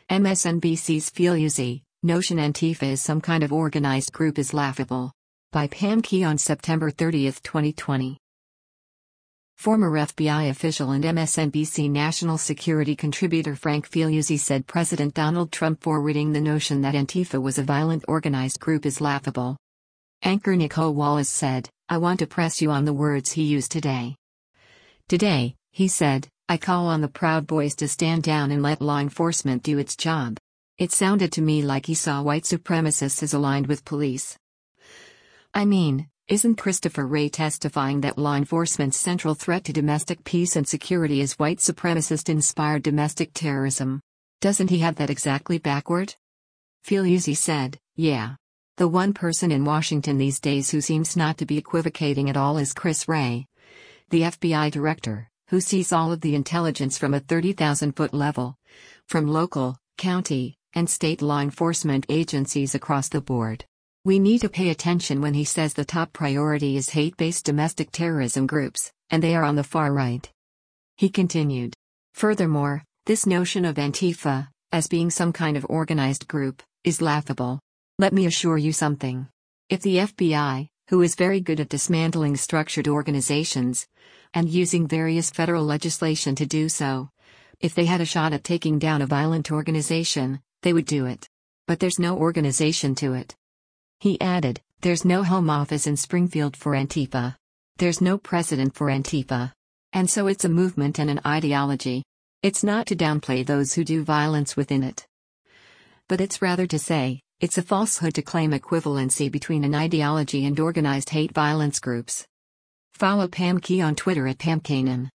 MSNBC's Feelzy, notion Antifa is some kind of organized group is laughable. By Pam Key on September 30, 2020. Former FBI official and MSNBC national security contributor Frank Feelzy said President Donald Trump forwarding the notion that Antifa was a violent organized group is laughable. Anchor Nicolle Wallace said, "I want to press you on the words he used today. Today, he said, I call on the Proud Boys to stand down and let law enforcement do its job. It sounded to me like he saw white supremacists as aligned with police. I mean, isn't Christopher Wray testifying that law enforcement's central threat to domestic peace and security is white supremacist-inspired domestic terrorism? Doesn't he have that exactly backward?" Feelzy said, "Yeah. The one person in Washington these days who seems not to be equivocating at all is Chris Wray, the FBI director, who sees all of the intelligence from a 30,000-foot level, from local, county, and state law enforcement agencies across the board. We need to pay attention when he says the top priority is hate-based domestic terrorism groups, and they are on the far right." He continued. Furthermore, this notion of Antifa, as being some kind of organized group, is laughable. Let me assure you something. If the FBI, who is very good at dismantling structured organizations, and using various federal legislation to do so, if they had a shot at taking down a violent organization, they would do it. But there's no organization to it. He added, there's no home office in Springfield for Antifa. There's no president for Antifa. And so it's a movement and an ideology. It's not to downplay those who do violence within it. But it's rather to say, it's a falsehood to claim equivalency between an ideology and organized hate violence groups. Follow Pam Key on Twitter at PamKanan.